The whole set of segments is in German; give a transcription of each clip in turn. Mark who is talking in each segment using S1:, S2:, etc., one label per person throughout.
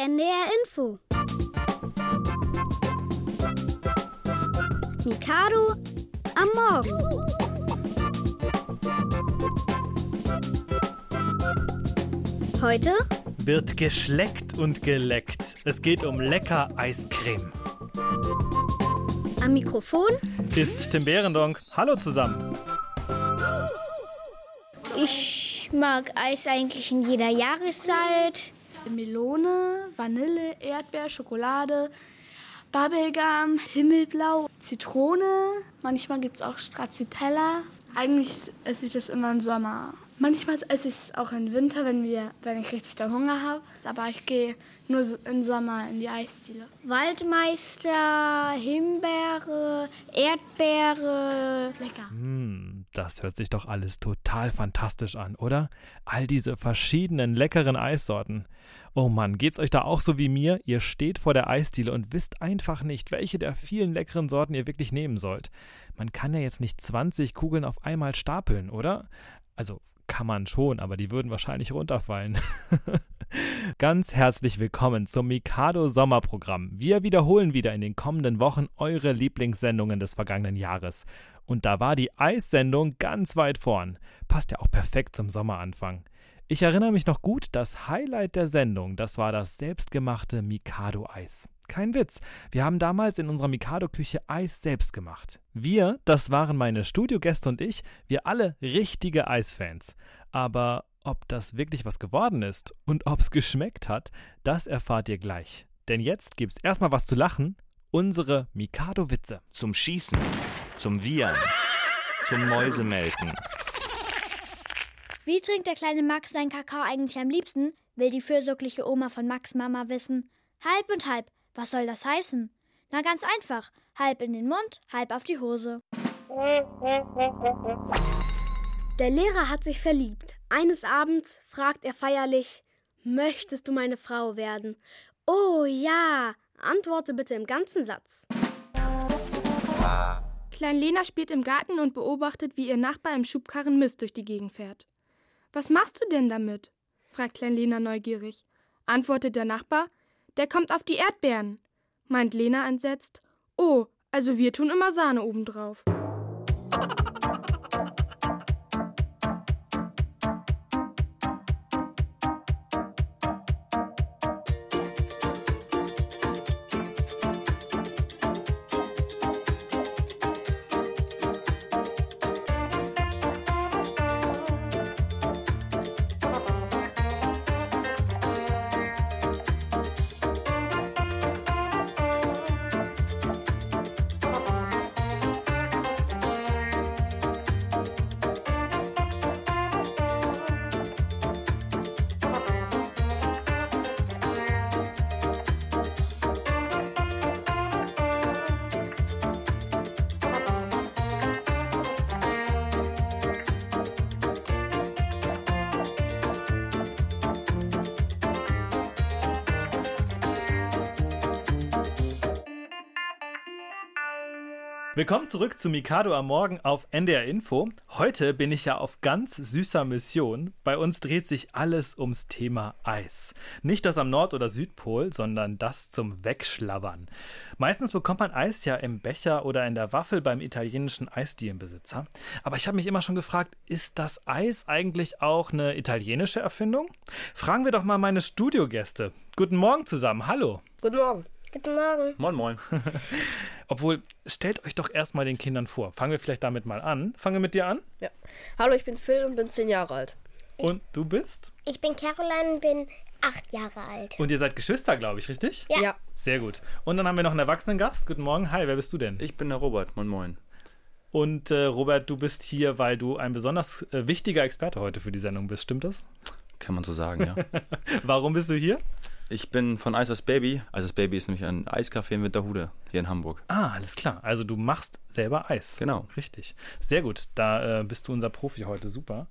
S1: NDR Info. Mikado am Morgen. Heute
S2: wird geschleckt und geleckt. Es geht um lecker Eiscreme.
S1: am Mikrofon
S2: Ist Tim Behrendonck. Hallo zusammen.
S3: Ich mag Eis eigentlich in jeder Jahreszeit.
S4: Melone, Vanille, Erdbeer, Schokolade, Bubblegum, Himmelblau, Zitrone. Manchmal gibt es auch Stracciatella. Eigentlich esse ich das immer im Sommer. Manchmal esse ich es auch im Winter, wenn ich richtig da Hunger habe. Aber ich gehe nur im Sommer in die Eisdiele.
S3: Waldmeister, Himbeere, Erdbeere.
S4: Lecker.
S2: Das hört sich doch alles total fantastisch an, oder? All diese verschiedenen leckeren Eissorten. Oh Mann, geht's euch da auch so wie mir? Ihr steht vor der Eisdiele und wisst einfach nicht, welche der vielen leckeren Sorten ihr wirklich nehmen sollt. Man kann ja jetzt nicht 20 Kugeln auf einmal stapeln, oder? Also kann man schon, aber die würden wahrscheinlich runterfallen. Ganz herzlich willkommen zum Mikado Sommerprogramm. Wir wiederholen wieder in den kommenden Wochen eure Lieblingssendungen des vergangenen Jahres. Und da war die Eissendung ganz weit vorn. Passt ja auch perfekt zum Sommeranfang. Ich erinnere mich noch gut, das Highlight der Sendung, das war das selbstgemachte Mikado-Eis. Kein Witz, wir haben damals in unserer Mikado-Küche Eis selbst gemacht. Wir, das waren meine Studiogäste und ich, wir alle richtige Eisfans. Aber ob das wirklich was geworden ist und ob es geschmeckt hat, das erfahrt ihr gleich. Denn jetzt gibt's erstmal was zu lachen, unsere Mikado-Witze.
S5: Zum Schießen, zum Wiehern, zum Mäusemelken.
S3: Wie trinkt der kleine Max seinen Kakao eigentlich am liebsten? Will die fürsorgliche Oma von Max' Mama wissen. Halb und halb. Was soll das heißen? Na ganz einfach. Halb in den Mund, halb auf die Hose.
S1: Der Lehrer hat sich verliebt. Eines Abends fragt er feierlich: Möchtest du meine Frau werden? Oh ja, antworte bitte im ganzen Satz.
S4: Klein Lena spielt im Garten und beobachtet, wie ihr Nachbar im Schubkarren Mist durch die Gegend fährt. »Was machst du denn damit?« fragt Klein Lena neugierig. Antwortet der Nachbar: »Der kommt auf die Erdbeeren.« Meint Lena entsetzt: »Oh, also wir tun immer Sahne obendrauf.«
S2: Willkommen zurück zu Mikado am Morgen auf NDR Info. Heute bin ich ja auf ganz süßer Mission. Bei uns dreht sich alles ums Thema Eis. Nicht das am Nord- oder Südpol, sondern das zum Wegschlabbern. Meistens bekommt man Eis ja im Becher oder in der Waffel beim italienischen Eisdielenbesitzer. Aber ich habe mich immer schon gefragt, ist das Eis eigentlich auch eine italienische Erfindung? Fragen wir doch mal meine Studiogäste. Guten Morgen zusammen, hallo.
S6: Guten Morgen.
S3: Guten Morgen.
S5: Moin, moin.
S2: Obwohl, stellt euch doch erstmal den Kindern vor. Fangen wir vielleicht damit mal an. Fangen wir mit dir an.
S6: Ja. Hallo, ich bin Phil und bin 10 Jahre alt.
S2: Und du bist?
S3: Ich bin Caroline und bin 8 Jahre alt.
S2: Und ihr seid Geschwister, glaube ich, richtig?
S6: Ja.
S2: Sehr gut. Und dann haben wir noch einen Erwachsenengast. Guten Morgen. Hi, wer bist du denn?
S5: Ich bin der Robert. Moin, moin.
S2: Und Robert, du bist hier, weil du ein besonders wichtiger Experte heute für die Sendung bist. Stimmt das?
S5: Kann man so sagen, ja.
S2: Warum bist du hier?
S5: Ich bin von Eis das Baby. Eis das Baby ist nämlich ein Eiscafé in Winterhude, hier in Hamburg.
S2: Ah, alles klar. Also du machst selber Eis.
S5: Genau.
S2: Richtig. Sehr gut. Da bist du unser Profi heute. Super.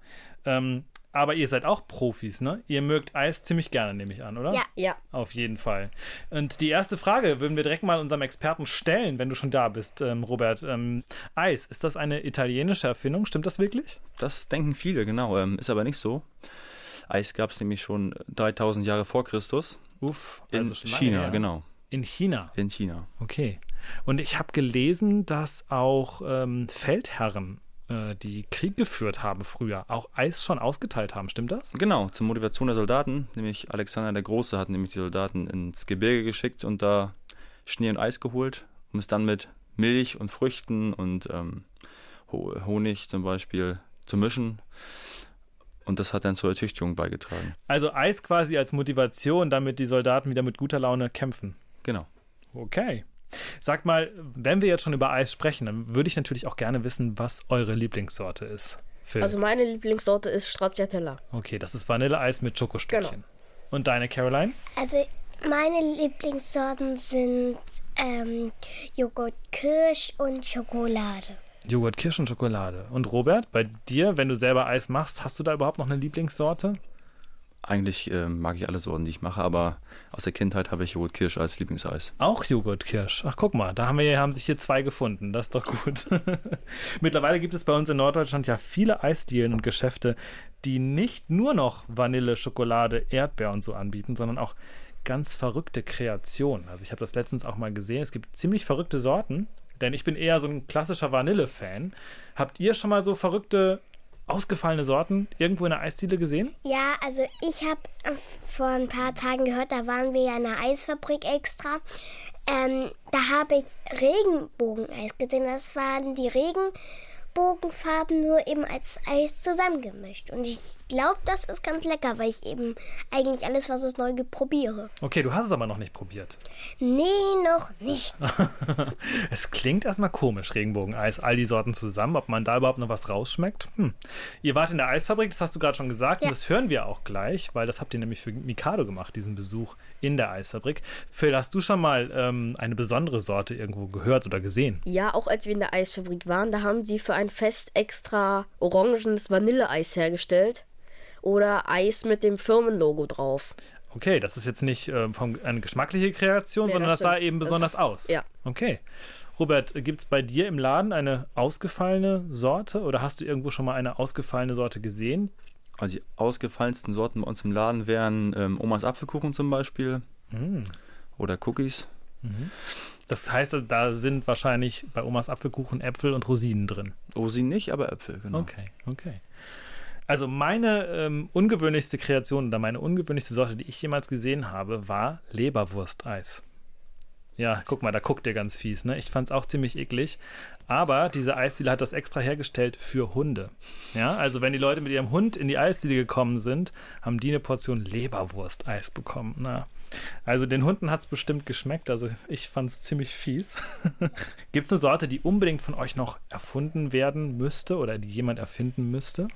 S2: Aber ihr seid auch Profis, ne? Ihr mögt Eis ziemlich gerne, nehme ich an, oder?
S3: Ja.
S6: Ja.
S2: Auf jeden Fall. Und die erste Frage würden wir direkt mal unserem Experten stellen, wenn du schon da bist, Robert. Eis, ist das eine italienische Erfindung? Stimmt das wirklich?
S5: Das denken viele, genau. Ist aber nicht so. Eis gab es nämlich schon 3000 Jahre vor Christus.
S2: Also
S5: In
S2: schon lange
S5: China,
S2: her.
S5: genau.
S2: In China.
S5: In China.
S2: Okay. Und ich habe gelesen, dass auch Feldherren, die Krieg geführt haben früher, auch Eis schon ausgeteilt haben. Stimmt das?
S5: Genau, zur Motivation der Soldaten, nämlich Alexander der Große hat nämlich die Soldaten ins Gebirge geschickt und da Schnee und Eis geholt, um es dann mit Milch und Früchten und Honig zum Beispiel zu mischen. Und das hat dann zur Ertüchtigung beigetragen.
S2: Also Eis quasi als Motivation, damit die Soldaten wieder mit guter Laune kämpfen.
S5: Genau.
S2: Okay. Sag mal, wenn wir jetzt schon über Eis sprechen, dann würde ich natürlich auch gerne wissen, was eure Lieblingssorte ist. Phil.
S6: Also meine Lieblingssorte ist Stracciatella.
S2: Okay, das ist Vanilleeis mit Schokostückchen.
S6: Genau.
S2: Und deine, Caroline?
S7: Also meine Lieblingssorten sind Joghurt, Kirsch und Schokolade.
S2: Joghurt, Kirsch und Schokolade. Und Robert, bei dir, wenn du selber Eis machst, hast du da überhaupt noch eine Lieblingssorte?
S5: Eigentlich mag ich alle Sorten, die ich mache, aber aus der Kindheit habe ich Joghurt-Kirsch als Lieblingseis.
S2: Auch Joghurt-Kirsch. Ach, guck mal, da haben sich hier 2 gefunden. Das ist doch gut. Mittlerweile gibt es bei uns in Norddeutschland ja viele Eisdielen und Geschäfte, die nicht nur noch Vanille, Schokolade, Erdbeer und so anbieten, sondern auch ganz verrückte Kreationen. Also ich habe das letztens auch mal gesehen. Es gibt ziemlich verrückte Sorten, denn ich bin eher so ein klassischer Vanille-Fan. Habt ihr schon mal so verrückte, ausgefallene Sorten irgendwo in der Eisdiele gesehen?
S7: Ja, also ich habe vor ein paar Tagen gehört, da waren wir ja in einer Eisfabrik extra. Da habe ich Regenbogeneis gesehen. Das waren die Regenbogenfarben nur eben als Eis zusammengemischt. Und ich glaube, das ist ganz lecker, weil ich eben eigentlich alles, was es neu gibt, probiere.
S2: Okay, du hast es aber noch nicht probiert.
S7: Nee, noch nicht.
S2: Es klingt erstmal komisch, Regenbogeneis, all die Sorten zusammen, ob man da überhaupt noch was rausschmeckt. Ihr wart in der Eisfabrik, das hast du gerade schon gesagt,
S7: Ja.
S2: und das hören wir auch gleich, weil das habt ihr nämlich für Mikado gemacht, diesen Besuch in der Eisfabrik. Phil, hast du schon mal eine besondere Sorte irgendwo gehört oder gesehen?
S6: Ja, auch als wir in der Eisfabrik waren, da haben die für ein Fest extra orangenes Vanilleeis hergestellt. Oder Eis mit dem Firmenlogo drauf.
S2: Okay, das ist jetzt nicht eine geschmackliche Kreation,
S6: Nee,
S2: sondern das
S6: das
S2: sah
S6: stimmt.
S2: eben besonders aus.
S6: Ja.
S2: Okay. Robert, gibt es bei dir im Laden eine ausgefallene Sorte oder hast du irgendwo schon mal eine ausgefallene Sorte gesehen?
S5: Also die ausgefallensten Sorten bei uns im Laden wären Omas Apfelkuchen zum Beispiel oder Cookies.
S2: Das heißt, also, da sind wahrscheinlich bei Omas Apfelkuchen Äpfel und Rosinen drin.
S5: Rosinen nicht, aber Äpfel, genau.
S2: Okay. Also meine ungewöhnlichste Kreation oder meine ungewöhnlichste Sorte, die ich jemals gesehen habe, war Leberwursteis. Ja, guck mal, da guckt ihr ganz fies, ne? Ich fand's auch ziemlich eklig. Aber diese Eisdiele hat das extra hergestellt für Hunde. Ja, also wenn die Leute mit ihrem Hund in die Eisdiele gekommen sind, haben die eine Portion Leberwursteis bekommen. Na, also den Hunden hat's bestimmt geschmeckt, also ich fand's ziemlich fies. Gibt's eine Sorte, die unbedingt von euch noch erfunden werden müsste oder die jemand erfinden müsste?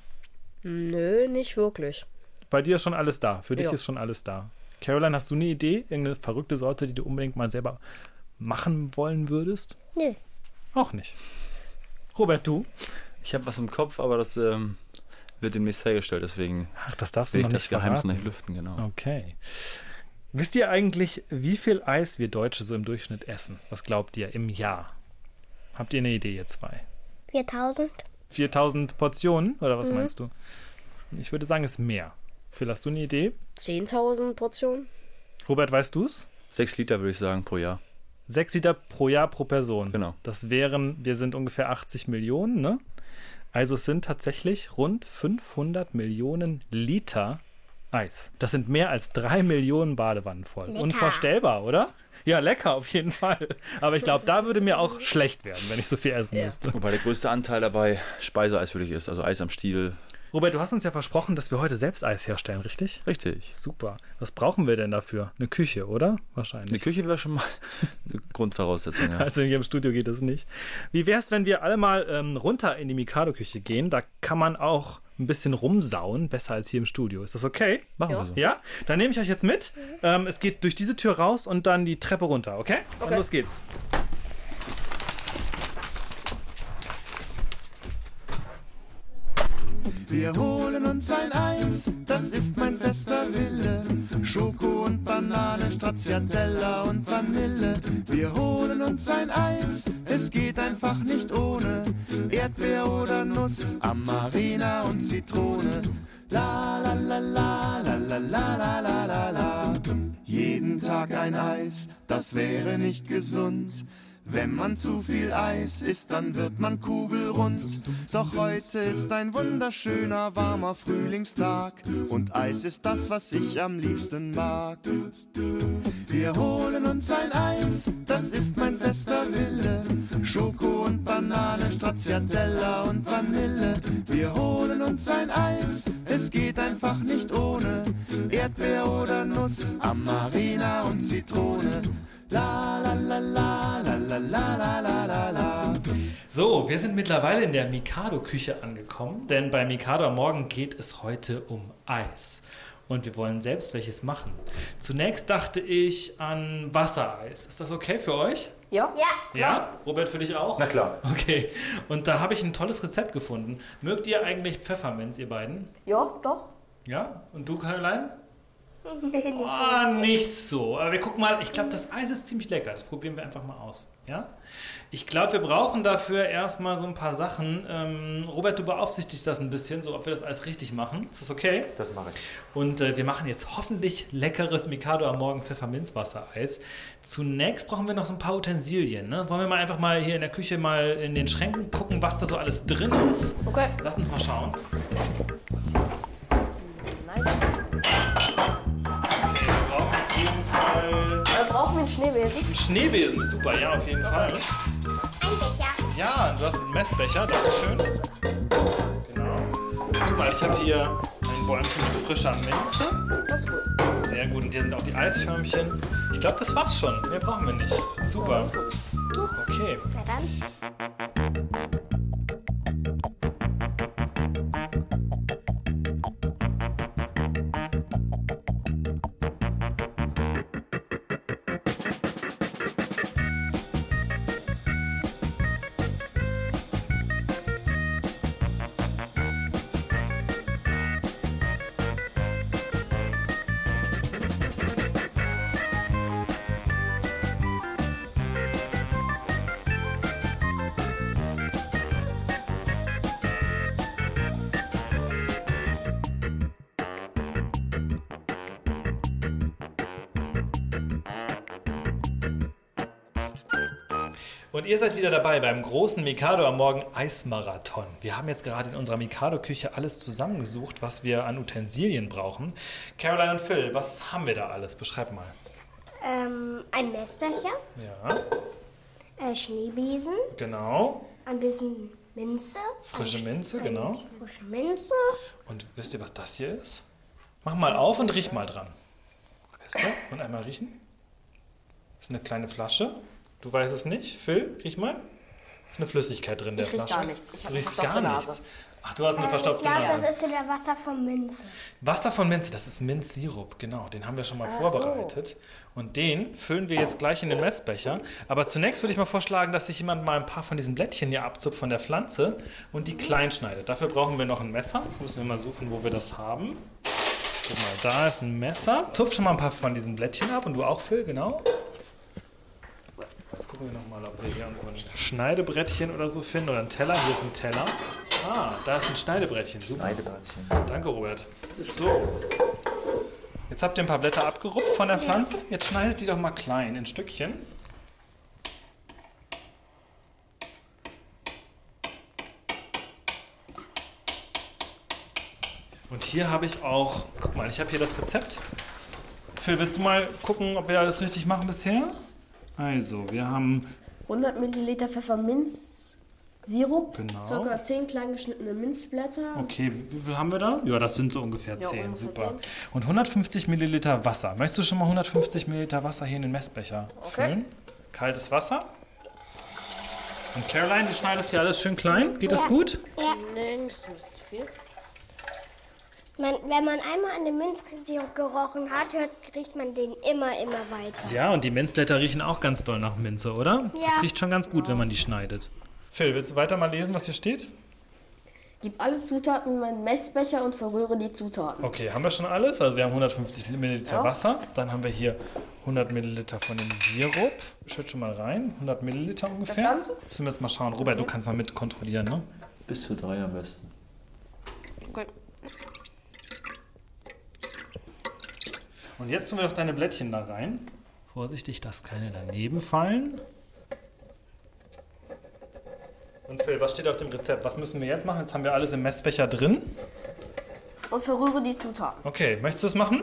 S6: Nö, nicht wirklich.
S2: Bei dir ist schon alles da. Für dich
S6: Ja.
S2: ist schon alles da. Caroline, hast du eine Idee? Irgendeine verrückte Sorte, die du unbedingt mal selber machen wollen würdest?
S7: Nö.
S2: Auch nicht. Robert, du?
S5: Ich habe was im Kopf, aber das wird demnächst hergestellt, deswegen
S2: Ach, das darfst du
S5: will
S2: noch
S5: ich
S2: nicht
S5: das Geheimnis noch
S2: verraten.
S5: nicht lüften, genau.
S2: Okay. Wisst ihr eigentlich, wie viel Eis wir Deutsche so im Durchschnitt essen? Was glaubt ihr im Jahr? Habt ihr eine Idee, ihr zwei?
S7: 4000?
S2: 4000 Portionen? Oder was meinst du? Ich würde sagen, es ist mehr. Phil, hast du eine Idee?
S6: 10.000 Portionen?
S2: Robert, weißt du es?
S5: 6 Liter würde ich sagen pro Jahr.
S2: 6 Liter pro Jahr pro Person.
S5: Genau.
S2: Das wären, wir sind ungefähr 80 Millionen, ne? Also es sind tatsächlich rund 500 Millionen Liter Eis. Das sind mehr als 3 Millionen Badewannen voll.
S7: Lecker.
S2: Unvorstellbar, oder? Ja, lecker auf jeden Fall. Aber ich glaube, da würde mir auch schlecht werden, wenn ich so viel essen müsste.
S5: Wobei der größte Anteil dabei Speiseeis wirklich ist, also Eis am Stiel.
S2: Robert, du hast uns ja versprochen, dass wir heute selbst Eis herstellen, richtig?
S5: Richtig.
S2: Super. Was brauchen wir denn dafür? Eine Küche, oder? Wahrscheinlich.
S5: Eine Küche wäre schon mal eine Grundvoraussetzung, ja.
S2: Also hier im Studio geht das nicht. Wie wäre es, wenn wir alle mal runter in die Mikado-Küche gehen? Da kann man auch ein bisschen rumsauen, besser als hier im Studio. Ist das okay?
S5: Machen wir so.
S2: Ja? Dann nehme ich euch jetzt mit. Es geht durch diese Tür raus und dann die Treppe runter, okay? Und los geht's.
S8: Wir holen uns ein Eis, das ist mein fester Wille. Schoko und Banane, Stracciatella und Vanille. Wir holen uns ein Eis, es geht einfach nicht ohne. Erdbeer oder Nuss, Amarena und Zitrone. La la la la la la la la la la la. Jeden Tag ein Eis, das wäre nicht gesund. Wenn man zu viel Eis isst, dann wird man kugelrund. Doch heute ist ein wunderschöner, warmer Frühlingstag und Eis ist das, was ich am liebsten mag. Wir holen uns ein Eis, das ist mein fester Wille. Schoko und Banane, Stracciatella und Vanille. Wir holen uns ein Eis, es geht einfach nicht ohne. Erdbeer oder Nuss, Amarena und Zitrone. La la la la la la la la la la.
S2: So, wir sind mittlerweile in der Mikado-Küche angekommen, denn bei Mikado am Morgen geht es heute um Eis. Und wir wollen selbst welches machen. Zunächst dachte ich an Wassereis. Ist das okay für euch?
S6: Ja?
S2: Ja? Robert, für dich auch?
S5: Na klar.
S2: Okay. Und da habe ich ein tolles Rezept gefunden. Mögt ihr eigentlich Pfefferminz, ihr beiden?
S6: Ja, doch.
S2: Ja? Und du, Caroline?
S7: Nee, nicht
S2: Ah, nicht so. Aber wir gucken mal, ich glaube, das Eis ist ziemlich lecker. Das probieren wir einfach mal aus. Ja? Ich glaube, wir brauchen dafür erstmal so ein paar Sachen. Robert, du beaufsichtigst das ein bisschen, so ob wir das alles richtig machen. Ist das okay?
S5: Das mache ich.
S2: Und wir machen jetzt hoffentlich leckeres Mikado am Morgen Pfefferminzwassereis. Zunächst brauchen wir noch so ein paar Utensilien. Ne? Wollen wir mal einfach mal hier in der Küche mal in den Schränken gucken, was da so alles drin ist?
S6: Okay.
S2: Lass uns mal schauen.
S6: Brauchen wir einen Schneebesen?
S2: Ein Schneebesen ist super, ja, auf jeden Fall. Ja, du hast einen Messbecher, dankeschön. Genau. Guck mal, ich habe hier ein Bäumchen mit frischer Minze.
S6: Das ist gut.
S2: Sehr gut, und hier sind auch die Eisförmchen. Ich glaube, das war's schon. Mehr brauchen wir nicht. Super. Okay.
S7: Na dann.
S2: Und ihr seid wieder dabei beim großen Mikado am Morgen Eismarathon. Wir haben jetzt gerade in unserer Mikado-Küche alles zusammengesucht, was wir an Utensilien brauchen. Caroline und Phil, was haben wir da alles? Beschreib mal.
S7: Ein Messbecher,
S2: Ja,
S7: Schneebesen,
S2: genau.
S7: ein bisschen Minze.
S2: Frische Minze, genau.
S7: Frische Minze.
S2: Und wisst ihr, was das hier ist? Mach mal auf und riech mal dran. Weißt du? Und einmal riechen. Das ist eine kleine Flasche. Du weißt es nicht. Phil, riech mal. Ist eine Flüssigkeit drin in der
S6: Ich riech
S2: Flasche.
S6: gar nichts. Ich habe
S2: Du
S6: eine
S2: riechst
S6: verstopfte
S2: gar
S6: Nase.
S2: nichts. Ach, du hast eine
S7: Ich
S2: verstopfte
S7: glaube,
S2: Nase.
S7: das ist wieder Wasser von Minze.
S2: Wasser von Minze, das ist Minzsirup, genau. Den haben wir schon mal vorbereitet. Und den füllen wir jetzt gleich in den Messbecher. Aber zunächst würde ich mal vorschlagen, dass sich jemand mal ein paar von diesen Blättchen hier abzupft von der Pflanze und die klein schneidet. Dafür brauchen wir noch ein Messer. Jetzt müssen wir mal suchen, wo wir das haben. Guck mal, da ist ein Messer. Zupf schon mal ein paar von diesen Blättchen ab und du auch, Phil, genau. Jetzt gucken wir nochmal, ob wir hier irgendwo ein Schneidebrettchen oder so finden oder einen Teller. Hier ist ein Teller. Ah, da ist ein Schneidebrettchen. Super.
S5: Schneidebrettchen.
S2: Danke, Robert. So. Jetzt habt ihr ein paar Blätter abgerupft von der Pflanze. Jetzt schneidet die doch mal klein in Stückchen. Und hier habe ich auch, guck mal, ich habe hier das Rezept. Phil, willst du mal gucken, ob wir alles richtig machen bisher? Also, wir haben
S6: 100 Milliliter Pfefferminzsirup,
S2: Genau.
S6: ca. 10 klein geschnittene Minzblätter.
S2: Okay, wie viel haben wir da? Ja, das sind so ungefähr 10,
S6: ungefähr
S2: super.
S6: 10.
S2: Und 150 Milliliter Wasser. Möchtest du schon mal 150 Milliliter Wasser hier in den Messbecher füllen? Kaltes Wasser. Und Caroline, du schneidest hier alles schön klein. Geht das gut?
S7: Ja.
S6: Nee, nicht so viel.
S7: Wenn man einmal an den Minzsirup gerochen hat, riecht man den immer weiter.
S2: Ja, und die Minzblätter riechen auch ganz doll nach Minze, oder?
S7: Ja.
S2: Das riecht schon ganz gut, wenn man die schneidet. Phil, willst du weiter mal lesen, was hier steht?
S6: Gib alle Zutaten in meinen Messbecher und verrühre die Zutaten.
S2: Okay, haben wir schon alles? Also wir haben 150 Milliliter Wasser. Dann haben wir hier 100 Milliliter von dem Sirup. Schütt schon mal rein. 100 Milliliter ungefähr.
S6: Das Ganze?
S2: Müssen wir jetzt mal schauen. Robert, du kannst mal mit kontrollieren, ne?
S5: Bis zu 3 am besten.
S6: Okay.
S2: Und jetzt tun wir doch deine Blättchen da rein. Vorsichtig, dass keine daneben fallen. Und Phil, was steht auf dem Rezept? Was müssen wir jetzt machen? Jetzt haben wir alles im Messbecher drin.
S6: Und verrühre die Zutaten.
S2: Okay, möchtest du es machen?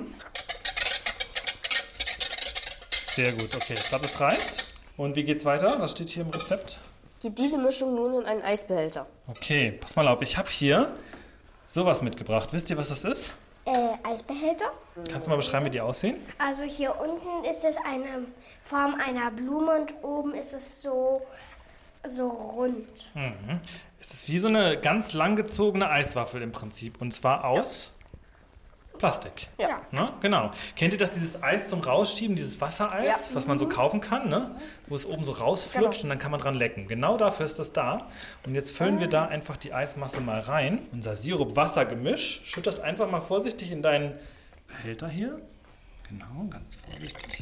S2: Sehr gut, okay. Ich glaube, es reicht. Und wie geht's weiter? Was steht hier im Rezept?
S6: Gib diese Mischung nun in einen Eisbehälter.
S2: Okay, pass mal auf. Ich habe hier sowas mitgebracht. Wisst ihr, was das ist?
S7: Eisbehälter.
S2: Kannst du mal beschreiben, wie die aussehen?
S7: Also hier unten ist es eine Form einer Blume und oben ist es so rund.
S2: Es ist wie so eine ganz langgezogene Eiswaffel im Prinzip. Und zwar aus Plastik.
S6: Ja.
S2: Ne? Genau. Kennt ihr das, dieses Eis zum Rausschieben, dieses Wassereis, was man so kaufen kann, ne? Wo es oben so rausflutscht und dann kann man dran lecken. Genau dafür ist das da. Und jetzt füllen wir da einfach die Eismasse mal rein. Unser Sirup-Wasser-Gemisch. Schütt das einfach mal vorsichtig in deinen Behälter hier. Genau, ganz vorsichtig.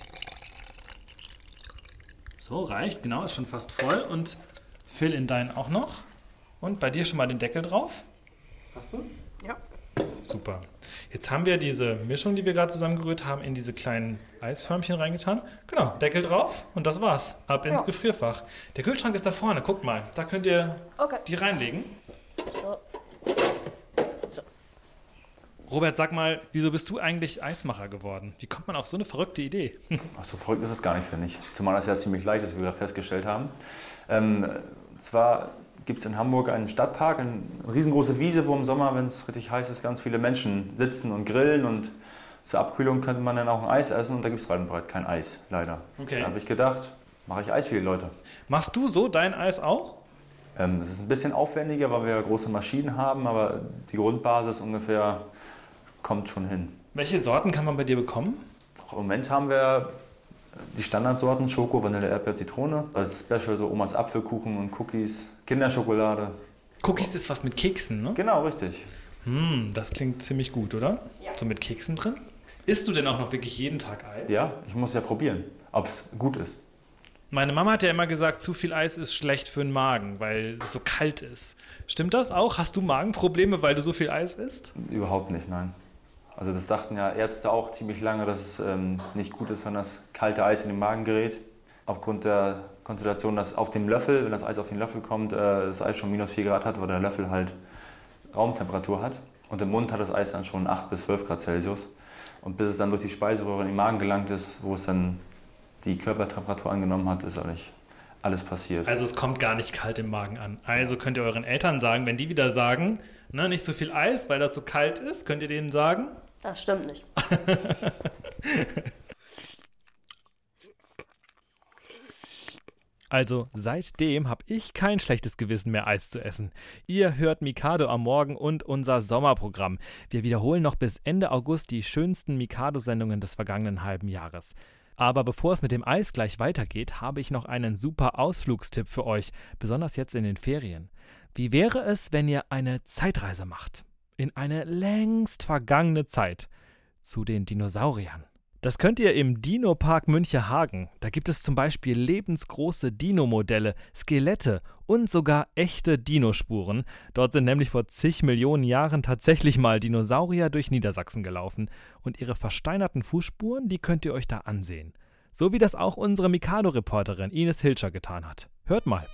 S2: So, reicht. Genau, ist schon fast voll. Und Phil in deinen auch noch. Und bei dir schon mal den Deckel drauf. Hast du?
S6: Ja.
S2: Super. Jetzt haben wir diese Mischung, die wir gerade zusammengerührt haben, in diese kleinen Eisförmchen reingetan. Genau, Deckel drauf und das war's. Ab ins Gefrierfach. Der Kühlschrank ist da vorne, guckt mal. Da könnt ihr die reinlegen.
S6: So.
S2: Robert, sag mal, wieso bist du eigentlich Eismacher geworden? Wie kommt man auf so eine verrückte Idee?
S5: Ach, so verrückt ist es gar nicht, finde ich. Zumal das ja ziemlich leicht ist, wie wir gerade festgestellt haben. Zwar gibt es in Hamburg einen Stadtpark, eine riesengroße Wiese, wo im Sommer, wenn es richtig heiß ist, ganz viele Menschen sitzen und grillen. Und zur Abkühlung könnte man dann auch ein Eis essen. Und da gibt es weit und breit kein Eis, leider.
S2: Okay.
S5: Da habe ich gedacht, mache ich Eis für die Leute.
S2: Machst du so dein Eis auch?
S5: Das ist ein bisschen aufwendiger, weil wir große Maschinen haben, aber die Grundbasis ungefähr kommt schon hin.
S2: Welche Sorten kann man bei dir bekommen?
S5: Im Moment haben wir die Standardsorten: Schoko, Vanille, Erdbeer, Zitrone. Als Special so Omas Apfelkuchen und Cookies, Kinderschokolade.
S2: Cookies ist was mit Keksen, ne?
S5: Genau, richtig.
S2: Das klingt ziemlich gut, oder? Ja. So mit Keksen drin? Isst du denn auch noch wirklich jeden Tag Eis?
S5: Ja, ich muss ja probieren, ob es gut ist.
S2: Meine Mama hat ja immer gesagt, zu viel Eis ist schlecht für den Magen, weil es so kalt ist. Stimmt das auch? Hast du Magenprobleme, weil du so viel Eis isst?
S5: Überhaupt nicht, nein. Also das dachten ja Ärzte auch ziemlich lange, dass es nicht gut ist, wenn das kalte Eis in den Magen gerät. Aufgrund der Konstellation, dass auf dem Löffel, wenn das Eis auf den Löffel kommt, das Eis schon -4 Grad hat, weil der Löffel halt Raumtemperatur hat. Und im Mund hat das Eis dann schon 8 bis 12 Grad Celsius. Und bis es dann durch die Speiseröhre in den Magen gelangt ist, wo es dann die Körpertemperatur angenommen hat, ist eigentlich alles passiert.
S2: Also es kommt gar nicht kalt im Magen an. Also könnt ihr euren Eltern sagen, wenn die wieder sagen, ne, nicht so viel Eis, weil das so kalt ist, könnt ihr denen sagen?
S6: Das stimmt nicht.
S2: Also seitdem habe ich kein schlechtes Gewissen mehr, Eis zu essen. Ihr hört Mikado am Morgen und unser Sommerprogramm. Wir wiederholen noch bis Ende August die schönsten Mikado-Sendungen des vergangenen halben Jahres. Aber bevor es mit dem Eis gleich weitergeht, habe ich noch einen super Ausflugstipp für euch, besonders jetzt in den Ferien. Wie wäre es, wenn ihr eine Zeitreise macht? In eine längst vergangene Zeit. Zu den Dinosauriern. Das könnt ihr im Dino-Park Münchehagen. Da gibt es zum Beispiel lebensgroße Dino-Modelle, Skelette und sogar echte Dinospuren. Dort sind nämlich vor zig Millionen Jahren tatsächlich mal Dinosaurier durch Niedersachsen gelaufen. Und ihre versteinerten Fußspuren, die könnt ihr euch da ansehen. So wie das auch unsere Mikado-Reporterin Ines Hilscher getan hat. Hört mal.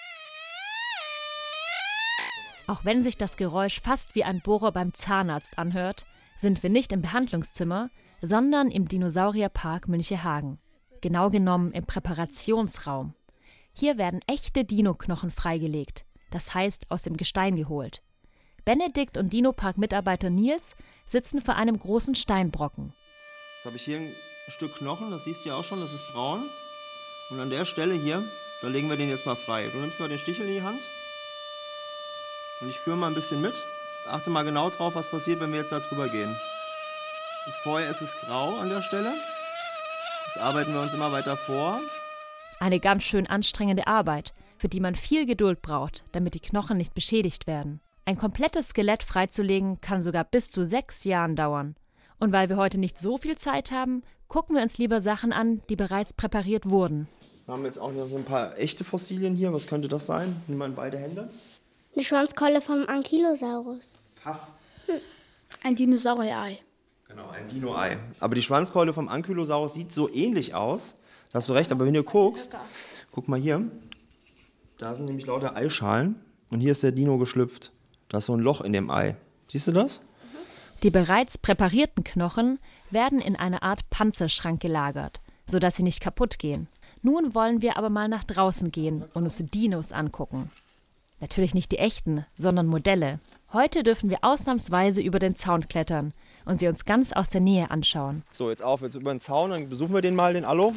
S9: Auch wenn sich das Geräusch fast wie ein Bohrer beim Zahnarzt anhört, sind wir nicht im Behandlungszimmer, sondern im Dinosaurierpark Münchehagen. Genau genommen im Präparationsraum. Hier werden echte Dino-Knochen freigelegt, das heißt aus dem Gestein geholt. Benedikt und Dino-Park-Mitarbeiter Nils sitzen vor einem großen Steinbrocken.
S10: Jetzt habe ich hier ein Stück Knochen, das siehst du ja auch schon, das ist braun. Und an der Stelle hier, da legen wir den jetzt mal frei. Du nimmst mal den Stichel in die Hand und ich führe mal ein bisschen mit. Achte mal genau drauf, was passiert, wenn wir jetzt da drüber gehen. Vorher ist es grau an der Stelle. Das arbeiten wir uns immer weiter vor.
S9: Eine ganz schön anstrengende Arbeit, für die man viel Geduld braucht, damit die Knochen nicht beschädigt werden. Ein komplettes Skelett freizulegen kann sogar bis zu 6 Jahren dauern. Und weil wir heute nicht so viel Zeit haben, gucken wir uns lieber Sachen an, die bereits präpariert wurden.
S10: Wir haben jetzt auch noch so ein paar echte Fossilien hier. Was könnte das sein? Nimm mal in beide Hände.
S7: Die Schwanzkeule vom Ankylosaurus.
S10: Fast.
S4: Ein Dinosaurier-Ei.
S11: Genau, ein Dino-Ei. Aber die Schwanzkeule vom Ankylosaurus sieht so ähnlich aus. Da hast du recht, aber wenn du guckst, guck mal hier. Da sind nämlich lauter Eischalen und hier ist der Dino geschlüpft. Da ist so ein Loch in dem Ei. Siehst du das?
S9: Die bereits präparierten Knochen werden in einer Art Panzerschrank gelagert, sodass sie nicht kaputt gehen. Nun wollen wir aber mal nach draußen gehen und uns Dinos angucken. Natürlich nicht die echten, sondern Modelle. Heute dürfen wir ausnahmsweise über den Zaun klettern und sie uns ganz aus der Nähe anschauen.
S11: So, jetzt über den Zaun, dann besuchen wir den mal, den Allo.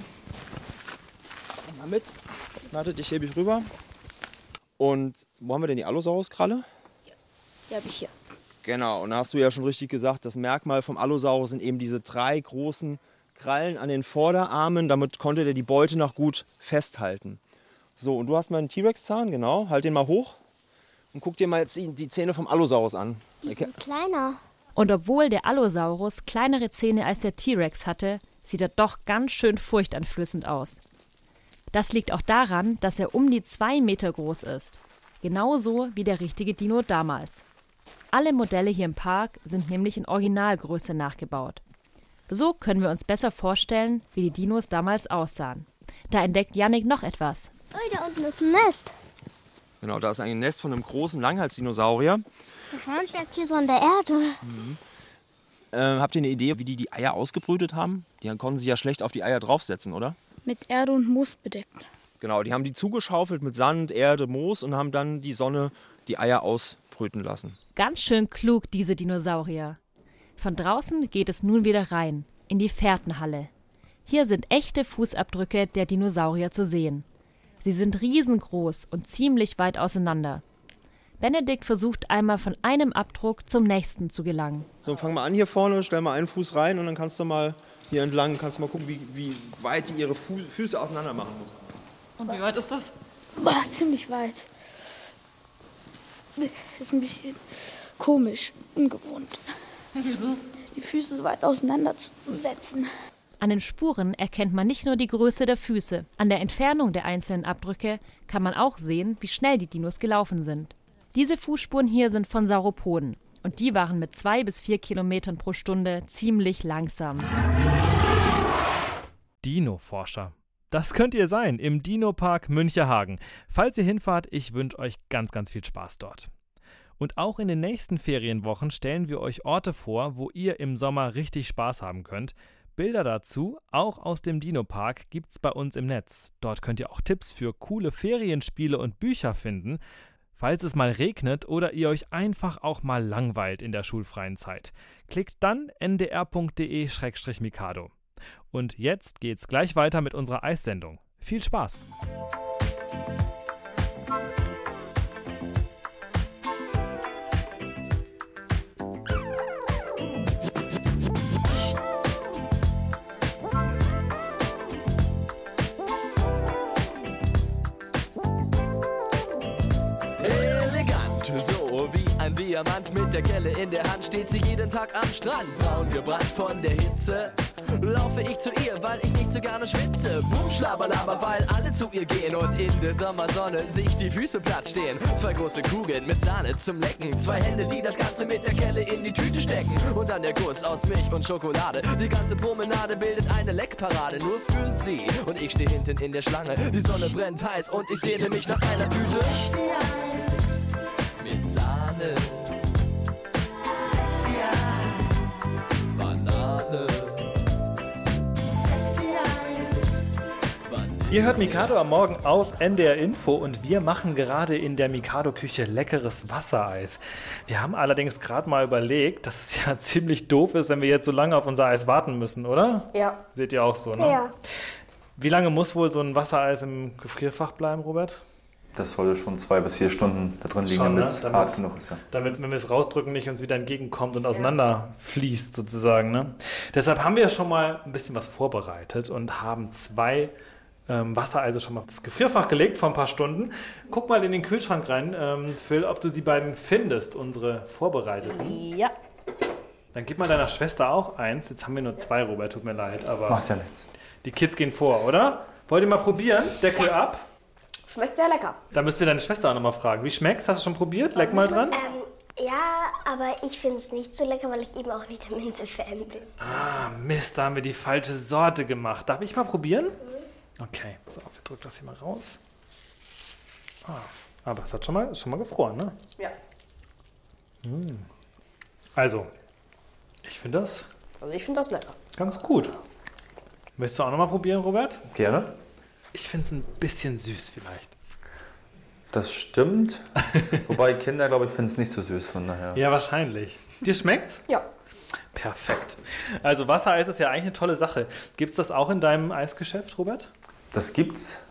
S11: Mal mit. Warte, dich hebe ich rüber. Und wo haben wir denn die Allosaurus-Kralle?
S3: Die habe ich hier.
S11: Genau, und da hast du ja schon richtig gesagt, das Merkmal vom Allosaurus sind eben diese 3 großen Krallen an den Vorderarmen. Damit konnte der die Beute noch gut festhalten. So, und du hast mal einen T-Rex-Zahn, genau. Halt den mal hoch und guck dir mal jetzt die Zähne vom Allosaurus an.
S7: Die sind kleiner.
S9: Und obwohl der Allosaurus kleinere Zähne als der T-Rex hatte, sieht er doch ganz schön furchteinflößend aus. Das liegt auch daran, dass er um die 2 Meter groß ist. Genauso wie der richtige Dino damals. Alle Modelle hier im Park sind nämlich in Originalgröße nachgebaut. So können wir uns besser vorstellen, wie die Dinos damals aussahen. Da entdeckt Yannick noch etwas.
S7: Oh, da unten ist ein Nest.
S11: Genau, da ist ein Nest von einem großen Langhalsdinosaurier.
S7: Das steckt hier so in der Erde.
S11: Habt ihr eine Idee, wie die Eier ausgebrütet haben? Die konnten sich ja schlecht auf die Eier draufsetzen, oder?
S4: Mit Erde und Moos bedeckt.
S11: Genau, die haben die zugeschaufelt mit Sand, Erde, Moos und haben dann die Sonne die Eier ausbrüten lassen.
S9: Ganz schön klug, diese Dinosaurier. Von draußen geht es nun wieder rein, in die Fährtenhalle. Hier sind echte Fußabdrücke der Dinosaurier zu sehen. Sie sind riesengroß und ziemlich weit auseinander. Benedikt versucht einmal von einem Abdruck zum nächsten zu gelangen.
S11: So, fang mal an hier vorne, stell mal einen Fuß rein und dann kannst du mal hier entlang, kannst mal gucken, wie weit die ihre Füße auseinander machen müssen.
S12: Und wie weit ist das?
S4: Boah, ziemlich weit. Ist ein bisschen komisch, ungewohnt.
S12: Wieso?
S4: Die Füße so weit auseinander zu setzen.
S9: An den Spuren erkennt man nicht nur die Größe der Füße. An der Entfernung der einzelnen Abdrücke kann man auch sehen, wie schnell die Dinos gelaufen sind. Diese Fußspuren hier sind von Sauropoden. Und die waren mit 2 bis 4 Kilometern pro Stunde ziemlich langsam.
S2: Dino-Forscher. Das könnt ihr sein im Dino-Park Münchehagen. Falls ihr hinfahrt, ich wünsche euch ganz, ganz viel Spaß dort. Und auch in den nächsten Ferienwochen stellen wir euch Orte vor, wo ihr im Sommer richtig Spaß haben könnt. Bilder dazu, auch aus dem Dino-Park, gibt's bei uns im Netz. Dort könnt ihr auch Tipps für coole Ferienspiele und Bücher finden, falls es mal regnet oder ihr euch einfach auch mal langweilt in der schulfreien Zeit. Klickt dann ndr.de/Mikado. Und jetzt geht's gleich weiter mit unserer Eissendung. Viel Spaß!
S13: Ein Diamant mit der Kelle in der Hand steht sie jeden Tag am Strand. Braun gebrannt von der Hitze, laufe ich zu ihr, weil ich nicht so gerne schwitze. Boom, schlabberlaber, weil alle zu ihr gehen und in der Sommersonne sich die Füße platt stehen. 2 große Kugeln mit Sahne zum Lecken, 2 Hände, die das Ganze mit der Kelle in die Tüte stecken. Und dann der Kuss aus Milch und Schokolade. Die ganze Promenade bildet eine Leckparade nur für sie. Und ich stehe hinten in der Schlange, die Sonne brennt heiß und ich sehne mich nach einer Tüte mit Sahne. Sexy Eis, Banane. Sexy Eis, Vanille.
S2: Ihr hört Mikado am Morgen auf NDR Info und wir machen gerade in der Mikado-Küche leckeres Wassereis. Wir haben allerdings gerade mal überlegt, dass es ja ziemlich doof ist, wenn wir jetzt so lange auf unser Eis warten müssen, oder?
S6: Ja.
S2: Seht ihr auch so, ne?
S6: Ja.
S2: Wie lange muss wohl so ein Wassereis im Gefrierfach bleiben, Robert?
S5: Das sollte schon 2 bis 4 Stunden da drin liegen, damit es hart genug ist. Ja. Damit,
S2: wenn wir es rausdrücken, nicht uns wieder entgegenkommt und auseinanderfließt sozusagen. Ne? Deshalb haben wir schon mal ein bisschen was vorbereitet und haben 2 Wassereise schon mal auf das Gefrierfach gelegt vor ein paar Stunden. Guck mal in den Kühlschrank rein, Phil, ob du die beiden findest, unsere vorbereiteten.
S6: Ja.
S2: Dann gib mal deiner Schwester auch eins. Jetzt haben wir nur 2, Robert, tut mir leid. Aber
S5: macht ja nichts.
S2: Die Kids gehen vor, oder? Wollt ihr mal probieren? Deckel ab.
S6: Schmeckt sehr lecker.
S2: Da müssen wir deine Schwester auch nochmal fragen. Wie schmeckt's? Hast du schon probiert? Leck mal dran.
S7: Ja, aber ich finde es nicht so lecker, weil ich eben auch nicht der Minze-Fan bin.
S2: Ah, Mist, da haben wir die falsche Sorte gemacht. Darf ich mal probieren? Okay, pass auf, wir drücken das hier mal raus. Aber es hat schon mal gefroren, ne?
S6: Ja.
S2: Also, ich finde das
S6: lecker.
S2: ganz gut. Willst du auch noch mal probieren, Robert?
S5: Gerne.
S2: Ich finde es ein bisschen süß vielleicht.
S5: Das stimmt. Wobei Kinder, glaube ich, finden es nicht so süß von daher.
S2: Ja, wahrscheinlich. Dir schmeckt's?
S6: Ja.
S2: Perfekt. Also Wassereis ist ja eigentlich eine tolle Sache. Gibt's das auch in deinem Eisgeschäft, Robert?
S5: Das gibt's.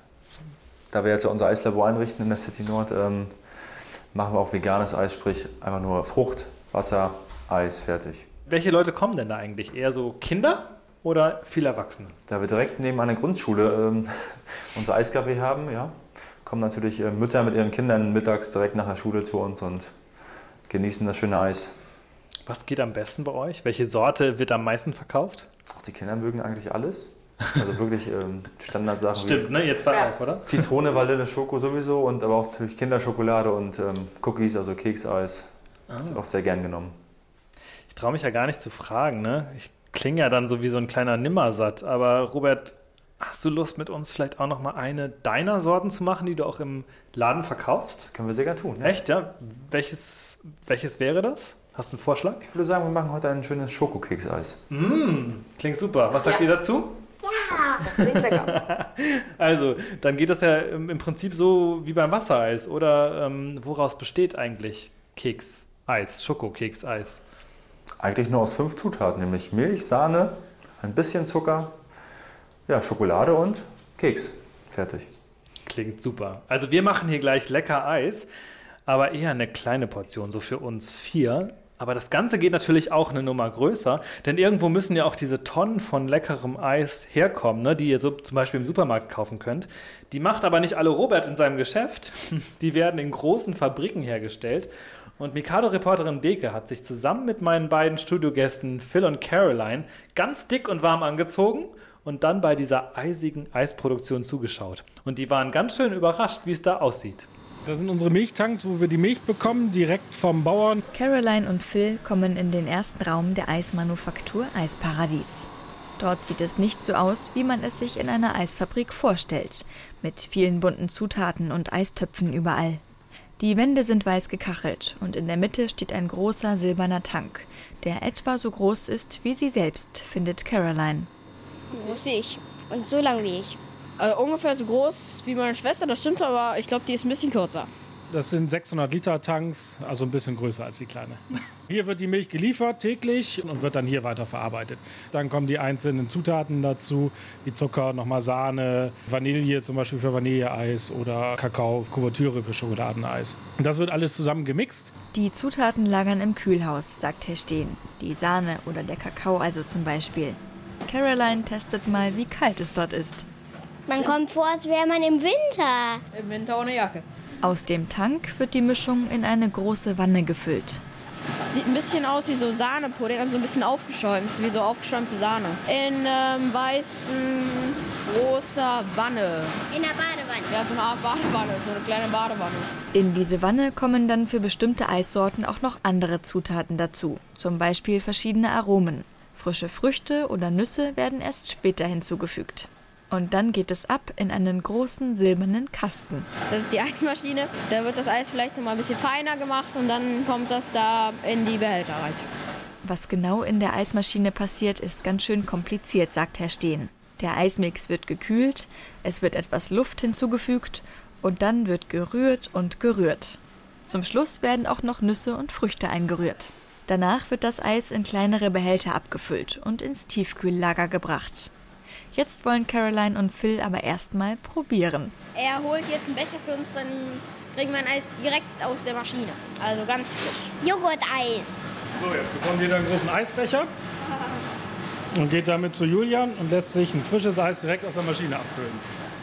S5: Da wir jetzt ja unser Eislabor einrichten in der City Nord, machen wir auch veganes Eis, sprich einfach nur Frucht, Wasser, Eis, fertig.
S2: Welche Leute kommen denn da eigentlich? Eher so Kinder oder viel Erwachsene?
S5: Da wir direkt neben einer Grundschule unser Eiscafé haben, ja, kommen natürlich Mütter mit ihren Kindern mittags direkt nach der Schule zu uns und genießen das schöne Eis.
S2: Was geht am besten bei euch? Welche Sorte wird am meisten verkauft?
S5: Auch die Kinder mögen eigentlich alles. Also wirklich Standardsachen.
S2: Stimmt, ne? Ihr zwei auch, oder?
S5: Zitrone, Vanille, Schoko sowieso und aber auch natürlich Kinderschokolade und Cookies, also Kekseis. Das ist auch sehr gern genommen.
S2: Ich traue mich ja gar nicht zu fragen, ne? Ich klinge ja dann so wie so ein kleiner Nimmersatt. Aber Robert, hast du Lust, mit uns vielleicht auch noch mal eine deiner Sorten zu machen, die du auch im Laden verkaufst?
S5: Das können wir sehr gerne tun. Ja.
S2: Echt, ja? Welches wäre das? Hast du einen Vorschlag?
S5: Ich würde sagen, wir machen heute ein schönes Schokokekseis.
S2: Klingt super. Was sagt ihr dazu?
S6: Ja, das klingt lecker.
S2: Also, dann geht das ja im Prinzip so wie beim Wassereis. Oder woraus besteht eigentlich Kekseis, Schokokekseis?
S5: Eigentlich nur aus 5 Zutaten, nämlich Milch, Sahne, ein bisschen Zucker, ja, Schokolade und Keks. Fertig.
S2: Klingt super. Also wir machen hier gleich lecker Eis, aber eher eine kleine Portion, so für uns 4. Aber das Ganze geht natürlich auch eine Nummer größer, denn irgendwo müssen ja auch diese Tonnen von leckerem Eis herkommen, ne, die ihr so zum Beispiel im Supermarkt kaufen könnt. Die macht aber nicht alle Robert in seinem Geschäft. Die werden in großen Fabriken hergestellt. Und Mikado-Reporterin Beke hat sich zusammen mit meinen beiden Studiogästen Phil und Caroline ganz dick und warm angezogen und dann bei dieser eisigen Eisproduktion zugeschaut. Und die waren ganz schön überrascht, wie es da aussieht.
S14: Das sind unsere Milchtanks, wo wir die Milch bekommen, direkt vom Bauern.
S15: Caroline und Phil kommen in den ersten Raum der Eismanufaktur Eisparadies. Dort sieht es nicht so aus, wie man es sich in einer Eisfabrik vorstellt, mit vielen bunten Zutaten und Eistöpfen überall. Die Wände sind weiß gekachelt und in der Mitte steht ein großer silberner Tank, der etwa so groß ist wie sie selbst, findet Caroline.
S16: Groß wie ich und so lang wie ich. Ungefähr so groß wie meine Schwester, das stimmt, aber ich glaube, die ist ein bisschen kürzer.
S14: Das sind 600 Liter Tanks, also ein bisschen größer als die kleine. Hier wird die Milch geliefert täglich und wird dann hier weiter verarbeitet. Dann kommen die einzelnen Zutaten dazu, wie Zucker, nochmal Sahne, Vanille zum Beispiel für Vanilleeis oder Kakao, Kuvertüre für Schokoladeneis. Und das wird alles zusammen gemixt.
S15: Die Zutaten lagern im Kühlhaus, sagt Herr Steen. Die Sahne oder der Kakao also zum Beispiel. Caroline testet mal, wie kalt es dort ist.
S7: Man kommt vor, als wäre man im Winter.
S16: Im Winter ohne Jacke.
S15: Aus dem Tank wird die Mischung in eine große Wanne gefüllt.
S16: Sieht ein bisschen aus wie so Sahnepudding, also ein bisschen aufgeschäumt, wie so aufgeschäumte Sahne. In weißen, großer Wanne.
S7: In einer Badewanne.
S16: Ja, so eine Art Badewanne, so eine kleine Badewanne.
S15: In diese Wanne kommen dann für bestimmte Eissorten auch noch andere Zutaten dazu. Zum Beispiel verschiedene Aromen. Frische Früchte oder Nüsse werden erst später hinzugefügt. Und dann geht es ab in einen großen silbernen Kasten.
S16: Das ist die Eismaschine. Da wird das Eis vielleicht noch mal ein bisschen feiner gemacht und dann kommt das da in die Behälter rein.
S15: Was genau in der Eismaschine passiert, ist ganz schön kompliziert, sagt Herr Steen. Der Eismix wird gekühlt, es wird etwas Luft hinzugefügt und dann wird gerührt und gerührt. Zum Schluss werden auch noch Nüsse und Früchte eingerührt. Danach wird das Eis in kleinere Behälter abgefüllt und ins Tiefkühllager gebracht. Jetzt wollen Caroline und Phil aber erstmal probieren.
S16: Er holt jetzt einen Becher für uns, dann kriegen wir ein Eis direkt aus der Maschine. Also ganz frisch.
S7: Joghurt-Eis.
S14: So, jetzt bekommt jeder einen großen Eisbecher und geht damit zu Julian und lässt sich ein frisches Eis direkt aus der Maschine abfüllen.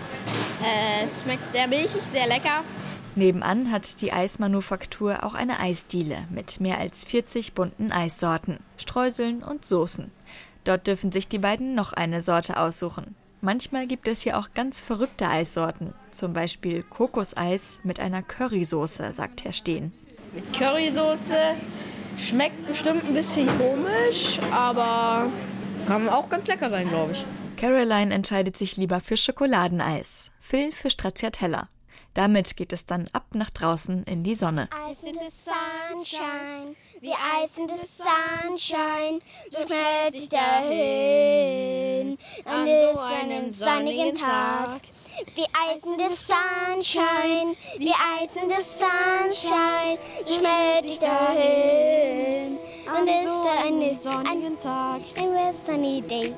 S16: Es schmeckt sehr milchig, sehr lecker.
S15: Nebenan hat die Eismanufaktur auch eine Eisdiele mit mehr als 40 bunten Eissorten, Streuseln und Soßen. Dort dürfen sich die beiden noch eine Sorte aussuchen. Manchmal gibt es hier auch ganz verrückte Eissorten, zum Beispiel Kokoseis mit einer Currysoße, sagt Herr Steen.
S16: mit Currysoße. Schmeckt bestimmt ein bisschen komisch, aber kann auch ganz lecker sein, glaube ich.
S15: Caroline entscheidet sich lieber für Schokoladeneis, Phil für Stracciatella. Damit geht es dann ab nach draußen in die Sonne.
S7: Ice in the sunshine, wie Eis in the sunshine, so schmelzt sich dahin an so einem sonnigen Tag. Wie Eis in the sunshine, wie Eis in the sunshine, so schmelzt sich dahin an so einem sonnigen Tag. Ein sunny day.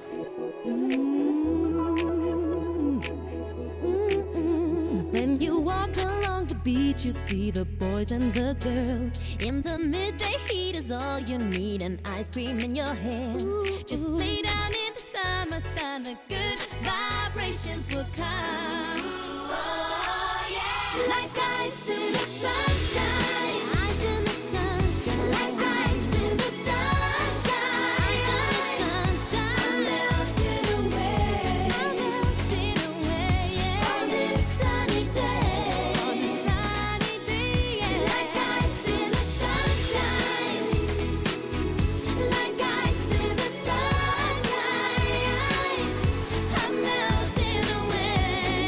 S17: When you walk along the beach, you see the boys and the girls. In the midday heat is all you need, and ice cream in your hand. Just lay down in the summer sun, the good vibrations will come. Oh, yeah. Like ice in the sunshine, ice in the sunshine, like ice in the sunshine, ice in the sunshine, melting away, melting away, yeah. On this sunny day, on this sunny day, yeah. Like ice in the sunshine, like ice in the sunshine, I'm melting away,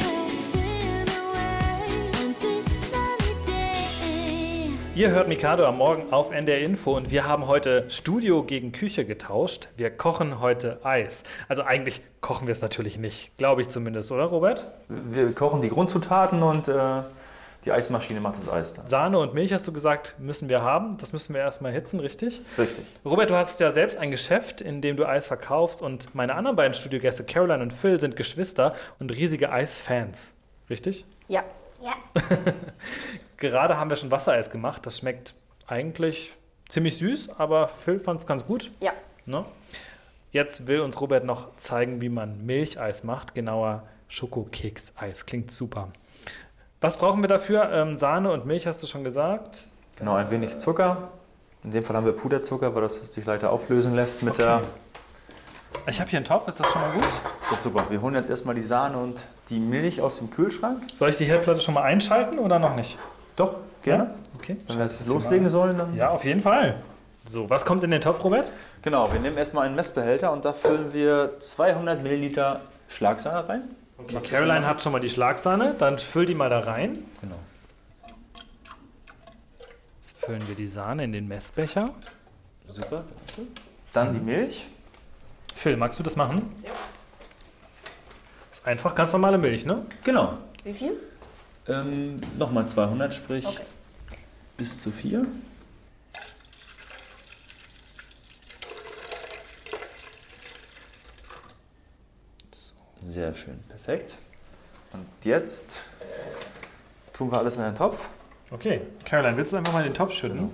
S17: on this sunny day.
S2: Ihr hört Mikado am Morgen auf NDR Info und wir haben heute Studio gegen Küche getauscht. Wir kochen heute Eis. Also eigentlich kochen wir es natürlich nicht, glaube ich zumindest, oder Robert?
S5: Wir kochen die Grundzutaten und die Eismaschine macht das Eis dann.
S2: Sahne und Milch, hast du gesagt, müssen wir haben. Das müssen wir erstmal erhitzen, richtig?
S5: Richtig.
S2: Robert, du hast ja selbst ein Geschäft, in dem du Eis verkaufst und meine anderen beiden Studiogäste, Caroline und Phil, sind Geschwister und riesige Eisfans. Richtig?
S6: Ja.
S7: Ja.
S2: Gerade haben wir schon Wassereis gemacht. Das schmeckt eigentlich ziemlich süß, aber Phil fand es ganz gut.
S6: Ja.
S2: Ne? Jetzt will uns Robert noch zeigen, wie man Milcheis macht, genauer Schokokekseis. Klingt super. Was brauchen wir dafür? Sahne und Milch hast du schon gesagt.
S5: Genau, ein wenig Zucker. In dem Fall haben wir Puderzucker, weil das sich leichter auflösen lässt mit der...
S2: Ich habe hier einen Topf, ist das schon mal gut?
S5: Das ist super. Wir holen jetzt erstmal die Sahne und die Milch aus dem Kühlschrank.
S2: Soll ich die Herdplatte schon mal einschalten oder noch nicht?
S5: Doch, gerne.
S2: Ja? Okay.
S5: Wenn wir jetzt loslegen sollen, dann...
S2: Ja, auf jeden Fall. So, was kommt in den Topf, Robert?
S5: Genau, wir nehmen erstmal einen Messbehälter und da füllen wir 200 Milliliter Schlagsahne rein.
S2: Okay, Caroline hat schon mal die Schlagsahne, dann füll die mal da rein.
S5: Genau.
S2: Jetzt füllen wir die Sahne in den Messbecher.
S5: Super. Dann die Milch.
S2: Phil, magst du das machen? Ja. Das ist einfach ganz normale Milch, ne?
S5: Genau.
S6: Wie viel?
S5: Nochmal 200, sprich bis zu 4. So. Sehr schön, perfekt. Und jetzt tun wir alles in einen Topf.
S2: Okay, Caroline, willst du einfach mal den Topf schütten?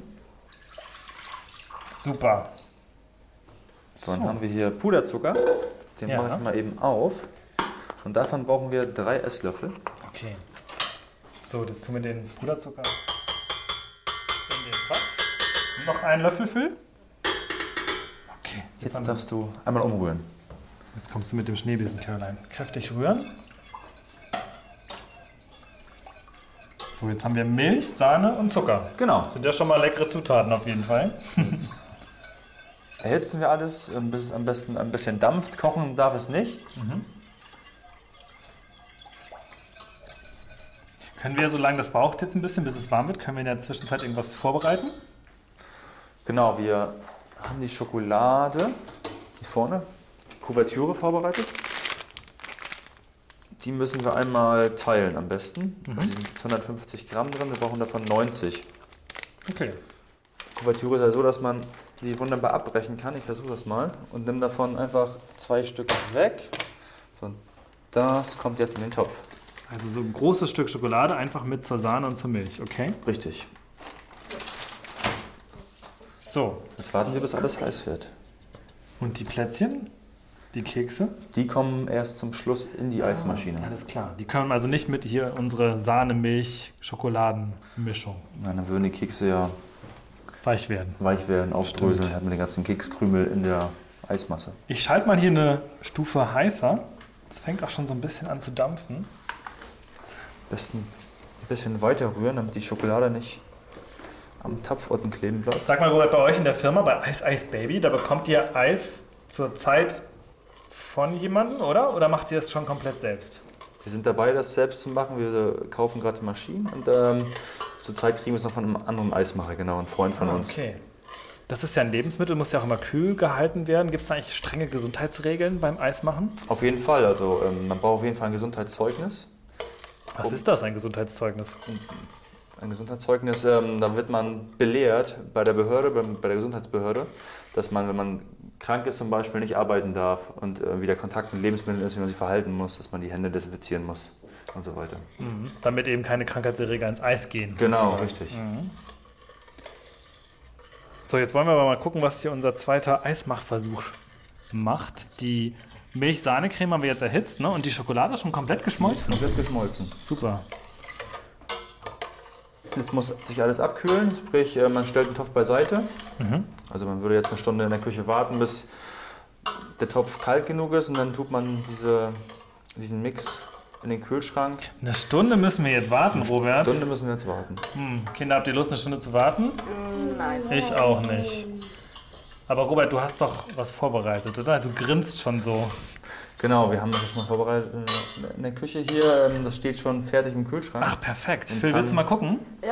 S2: Super.
S5: So, dann haben wir hier Puderzucker. Den mache ich mal eben auf. Und davon brauchen wir 3 Esslöffel.
S2: Okay. So, jetzt tun wir den Puderzucker in den Topf. Noch einen Löffel, Phil. Okay.
S5: Jetzt darfst du einmal umrühren.
S2: Jetzt kommst du mit dem Schneebesen, Caroline. Kräftig rühren. So, jetzt haben wir Milch, Sahne und Zucker.
S5: Genau.
S2: Sind ja schon mal leckere Zutaten auf jeden Fall.
S5: Erhitzen wir alles, bis es am besten ein bisschen dampft. Kochen darf es nicht.
S2: Können wir, solange das braucht jetzt ein bisschen, bis es warm wird, können wir in der Zwischenzeit irgendwas vorbereiten?
S5: Genau, wir haben die Schokolade hier vorne, Kuvertüre vorbereitet. Die müssen wir einmal teilen am besten. Da sind 250 Gramm drin, wir brauchen davon 90.
S2: Okay.
S5: Kuvertüre ist ja so, dass man die wunderbar abbrechen kann. Ich versuche das mal und nehme davon einfach 2 Stück weg. So, und das kommt jetzt in den Topf.
S2: Also so ein großes Stück Schokolade einfach mit zur Sahne und zur Milch, okay?
S5: Richtig.
S2: So.
S5: Jetzt warten wir, bis alles heiß wird.
S2: Und die Plätzchen? Die Kekse?
S5: Die kommen erst zum Schluss in die Eismaschine.
S2: Alles klar. Die können also nicht mit hier unsere Sahne-Milch-Schokoladen-Mischung.
S5: Nein, dann würden die Kekse ja
S2: weich werden,
S5: aufdröseln. Dann hat man den ganzen Kekskrümel in der Eismasse.
S2: Ich schalte mal hier eine Stufe heißer. Das fängt auch schon so ein bisschen an zu dampfen.
S5: Am besten ein bisschen weiter rühren, damit die Schokolade nicht am Tapforten kleben bleibt.
S2: Sag mal, Robert, bei euch in der Firma, bei Ice Baby, da bekommt ihr Eis zur Zeit von jemandem, oder? Oder macht ihr es schon komplett selbst?
S5: Wir sind dabei, das selbst zu machen. Wir kaufen gerade Maschinen und zurzeit kriegen wir es noch von einem anderen Eismacher, genau, ein Freund von uns.
S2: Okay. Das ist ja ein Lebensmittel, muss ja auch immer kühl gehalten werden. Gibt es da eigentlich strenge Gesundheitsregeln beim Eismachen?
S5: Auf jeden Fall. Also man braucht auf jeden Fall ein Gesundheitszeugnis.
S2: Was ist das, ein Gesundheitszeugnis?
S5: Ein Gesundheitszeugnis, da wird man belehrt bei der Behörde, bei der Gesundheitsbehörde, dass man, wenn man krank ist zum Beispiel, nicht arbeiten darf und wieder Kontakt mit Lebensmitteln ist, wie man sich verhalten muss, dass man die Hände desinfizieren muss und so weiter.
S2: Mhm. Damit eben keine Krankheitserreger ins Eis gehen.
S5: Genau,
S2: sozusagen.
S5: richtig.
S2: Mhm. So, jetzt wollen wir aber mal gucken, was hier unser zweiter Eismachversuch macht. Die Milch-Sahne-Creme haben wir jetzt erhitzt, ne? Und die Schokolade ist schon komplett geschmolzen.
S5: Komplett geschmolzen.
S2: Super.
S5: Jetzt muss sich alles abkühlen, sprich man stellt den Topf beiseite.
S2: Mhm.
S5: Also man würde jetzt eine Stunde in der Küche warten, bis der Topf kalt genug ist und dann tut man diesen Mix in den Kühlschrank.
S2: Eine Stunde müssen wir jetzt warten, Robert.
S5: Eine Stunde müssen wir jetzt warten.
S2: Kinder, habt ihr Lust, eine Stunde zu warten?
S7: Nein.
S2: Ich auch nicht. Aber Robert, du hast doch was vorbereitet, oder? Du grinst schon so.
S5: Genau, wir haben das schon mal vorbereitet in der Küche hier. Das steht schon fertig im Kühlschrank.
S2: Ach, perfekt. Phil, willst du mal gucken?
S7: Ja.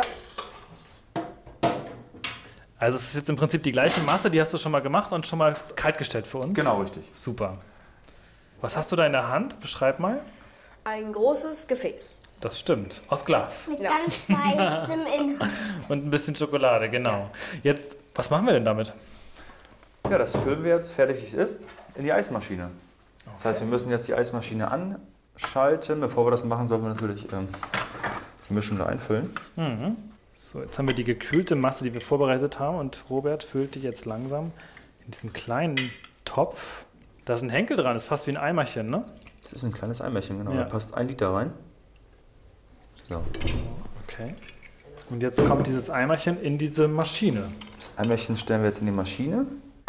S2: Also es ist jetzt im Prinzip die gleiche Masse, die hast du schon mal gemacht und schon mal kaltgestellt für uns?
S5: Genau, richtig.
S2: Super. Was hast du da in der Hand? Beschreib mal.
S18: Ein großes Gefäß.
S2: Das stimmt. Aus Glas.
S7: Mit ganz weißem Inhalt.
S2: Und ein bisschen Schokolade, genau. Jetzt, was machen wir denn damit?
S5: Ja, das füllen wir jetzt, fertig wie es ist, in die Eismaschine. Das heißt, wir müssen jetzt die Eismaschine anschalten. Bevor wir das machen, sollen wir natürlich die Mischung da einfüllen.
S2: Mhm. So, jetzt haben wir die gekühlte Masse, die wir vorbereitet haben. Und Robert füllt die jetzt langsam in diesen kleinen Topf. Da ist ein Henkel dran, ist fast wie ein Eimerchen, ne?
S5: Das ist ein kleines Eimerchen, genau.
S2: Ja.
S5: Da passt 1 Liter rein. So.
S2: Okay. Und jetzt kommt dieses Eimerchen in diese Maschine.
S5: Das Eimerchen stellen wir jetzt in die Maschine.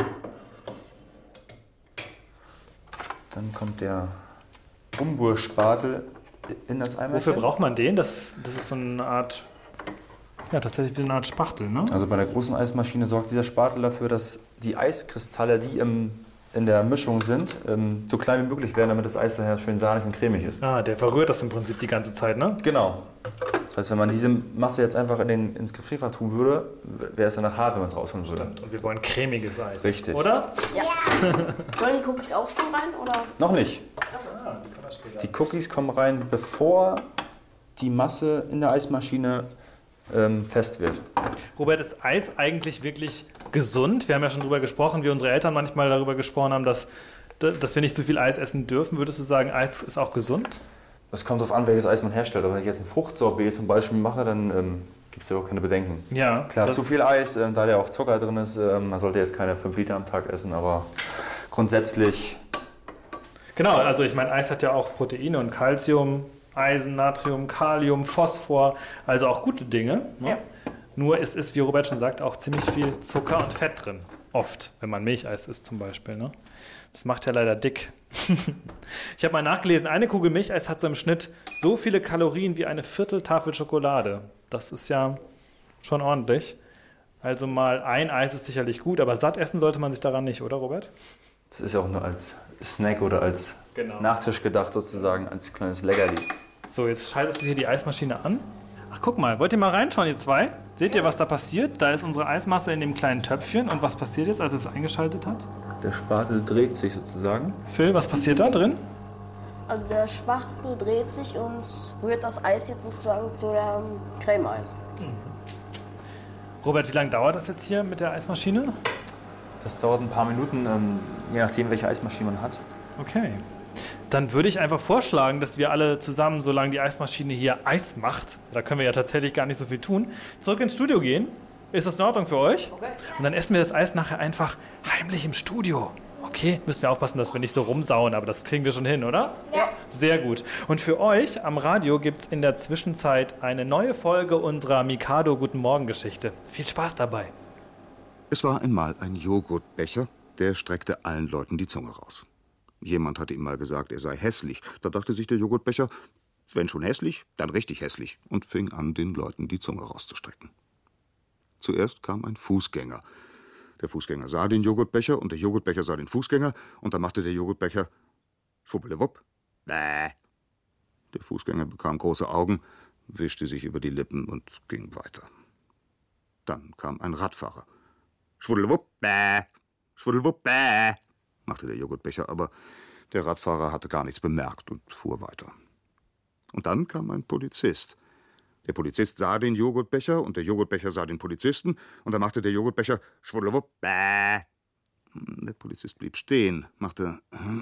S5: Dann kommt der Umrührspatel in das Eimerchen.
S2: Wofür braucht man den? Das ist so eine Art, ja, tatsächlich wie eine Art Spachtel, ne?
S5: Also bei der großen Eismaschine sorgt dieser Spatel dafür, dass die Eiskristalle, die in der Mischung sind, so klein wie möglich werden, damit das Eis daher schön sahnig und cremig ist.
S2: Ah, der verrührt das im Prinzip die ganze Zeit, ne?
S5: Genau. Das heißt, wenn man diese Masse jetzt einfach ins Gefrierfach tun würde, wäre es danach hart, wenn man es rausholen würde.
S2: Stimmt. Und wir wollen cremiges Eis.
S5: Richtig.
S2: Oder?
S18: Ja. Sollen die Cookies auch schon rein, oder?
S5: Noch nicht. Die Cookies kommen rein, bevor die Masse in der Eismaschine fest wird.
S2: Robert, ist Eis eigentlich wirklich gesund? Wir haben ja schon darüber gesprochen, wie unsere Eltern manchmal darüber gesprochen haben, dass wir nicht zu viel Eis essen dürfen. Würdest du sagen, Eis ist auch gesund?
S5: Es kommt darauf an, welches Eis man herstellt. Aber wenn ich jetzt ein Fruchtsorbet zum Beispiel mache, dann gibt es ja auch keine Bedenken.
S2: Ja.
S5: Klar, zu viel Eis, da ja auch Zucker drin ist, man sollte jetzt keine 5 Liter am Tag essen, aber grundsätzlich...
S2: Genau, also ich meine, Eis hat ja auch Proteine und Calcium, Eisen, Natrium, Kalium, Phosphor, also auch gute Dinge. Ne? Ja. Nur es ist, wie Robert schon sagt, auch ziemlich viel Zucker und Fett drin. Oft, wenn man Milcheis isst zum Beispiel. Ne? Das macht ja leider dick. Ich habe mal nachgelesen, eine Kugel Milcheis hat so im Schnitt so viele Kalorien wie eine Vierteltafel Schokolade. Das ist ja schon ordentlich. Also mal ein Eis ist sicherlich gut, aber satt essen sollte man sich daran nicht, oder Robert?
S5: Das ist ja auch nur als Snack oder als Nachtisch gedacht sozusagen, als kleines Leckerli.
S2: So, jetzt schaltest du hier die Eismaschine an. Ach, guck mal, wollt ihr mal reinschauen, ihr zwei? Seht ihr, was da passiert? Da ist unsere Eismasse in dem kleinen Töpfchen. Und was passiert jetzt, als es eingeschaltet hat?
S5: Der Spatel dreht sich sozusagen.
S2: Phil, was passiert da drin?
S18: Also der Spachtel dreht sich und rührt das Eis jetzt sozusagen zu dem Cremeeis.
S2: Robert, wie lange dauert das jetzt hier mit der Eismaschine?
S5: Das dauert ein paar Minuten, je nachdem, welche Eismaschine man hat.
S2: Okay. Dann würde ich einfach vorschlagen, dass wir alle zusammen, solange die Eismaschine hier Eis macht, da können wir ja tatsächlich gar nicht so viel tun, zurück ins Studio gehen. Ist das in Ordnung für euch? Okay. Und dann essen wir das Eis nachher einfach heimlich im Studio. Okay, müssen wir aufpassen, dass wir nicht so rumsauen, aber das kriegen wir schon hin, oder?
S18: Ja.
S2: Sehr gut. Und für euch am Radio gibt es in der Zwischenzeit eine neue Folge unserer Mikado Guten Morgen Geschichte. Viel Spaß dabei.
S19: Es war einmal ein Joghurtbecher, der streckte allen Leuten die Zunge raus. Jemand hatte ihm mal gesagt, er sei hässlich. Da dachte sich der Joghurtbecher, wenn schon hässlich, dann richtig hässlich, und fing an, den Leuten die Zunge rauszustrecken. Zuerst kam ein Fußgänger. Der Fußgänger sah den Joghurtbecher und der Joghurtbecher sah den Fußgänger und da machte der Joghurtbecher schwuppelewupp. Bäh. Der Fußgänger bekam große Augen, wischte sich über die Lippen und ging weiter. Dann kam ein Radfahrer. Schwudelwupp, bäh, schwudelwupp, bäh, machte der Joghurtbecher, aber der Radfahrer hatte gar nichts bemerkt und fuhr weiter. Und dann kam ein Polizist. Der Polizist sah den Joghurtbecher und der Joghurtbecher sah den Polizisten und da machte der Joghurtbecher schwudelwupp, bäh. Der Polizist blieb stehen, machte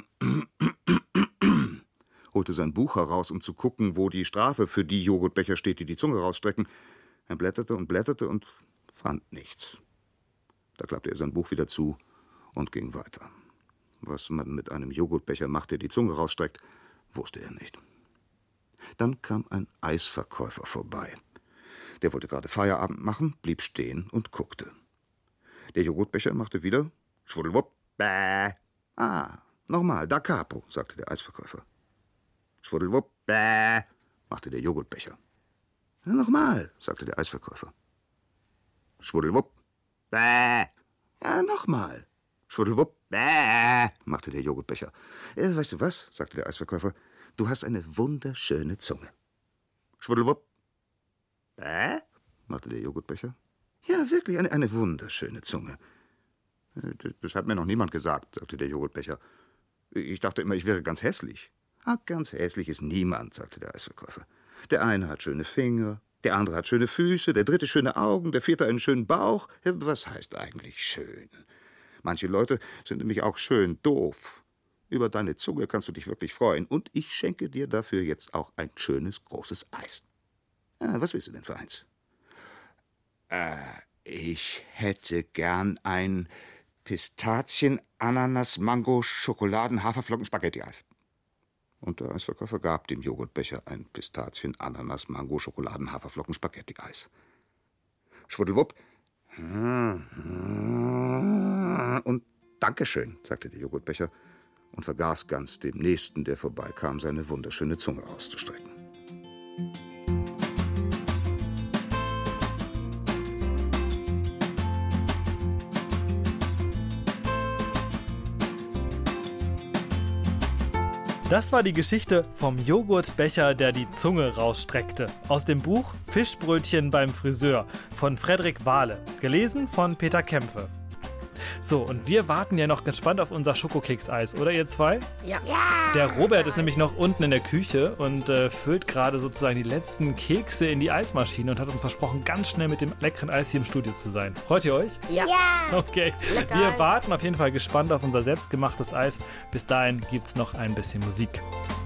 S19: holte sein Buch heraus, um zu gucken, wo die Strafe für die Joghurtbecher steht, die die Zunge rausstrecken. Er blätterte und fand nichts. Da klappte er sein Buch wieder zu und ging weiter. Was man mit einem Joghurtbecher macht, der die Zunge rausstreckt, wusste er nicht. Dann kam ein Eisverkäufer vorbei. Der wollte gerade Feierabend machen, blieb stehen und guckte. Der Joghurtbecher machte wieder schwudelwupp, bäh. Ah, nochmal, da capo, sagte der Eisverkäufer. Schwudelwupp, bäh, machte der Joghurtbecher. Nochmal, sagte der Eisverkäufer. Schwudelwupp, bäh. Ja, nochmal. Schwudelwupp, bäh, machte der Joghurtbecher. Weißt du was, sagte der Eisverkäufer, du hast eine wunderschöne Zunge. Schwudelwupp, bäh, machte der Joghurtbecher. Ja, wirklich, eine wunderschöne Zunge. Das hat mir noch niemand gesagt, sagte der Joghurtbecher. Ich dachte immer, ich wäre ganz hässlich. Ah, ganz hässlich ist niemand, sagte der Eisverkäufer. Der eine hat schöne Finger, der andere hat schöne Füße, der dritte schöne Augen, der vierte einen schönen Bauch. Was heißt eigentlich schön? Manche Leute sind nämlich auch schön doof. Über deine Zunge kannst du dich wirklich freuen. Und ich schenke dir dafür jetzt auch ein schönes, großes Eis. Was willst du denn für eins? Ich hätte gern ein Pistazien, Ananas, Mango, Schokoladen, Haferflocken, Spaghetti-Eis. Und der Eisverkäufer gab dem Joghurtbecher ein Pistazien, Ananas, Mango, Schokoladen, Haferflocken, Spaghetti-Eis. Schwudelwupp. Und Dankeschön, sagte der Joghurtbecher und vergaß ganz dem Nächsten, der vorbeikam, seine wunderschöne Zunge auszustrecken.
S2: Das war die Geschichte vom Joghurtbecher, der die Zunge rausstreckte. Aus dem Buch Fischbrötchen beim Friseur von Frederik Wahle. Gelesen von Peter Kämpfe. So, und wir warten ja noch gespannt auf unser Schokokekseis, oder ihr zwei?
S6: Ja.
S2: Der Robert ist nämlich noch unten in der Küche und füllt gerade sozusagen die letzten Kekse in die Eismaschine und hat uns versprochen, ganz schnell mit dem leckeren Eis hier im Studio zu sein. Freut ihr euch?
S6: Ja.
S2: Okay,
S6: Lecker
S2: wir
S6: Eis.
S2: warten auf jeden Fall gespannt auf unser selbstgemachtes Eis. Bis dahin gibt's noch ein bisschen Musik.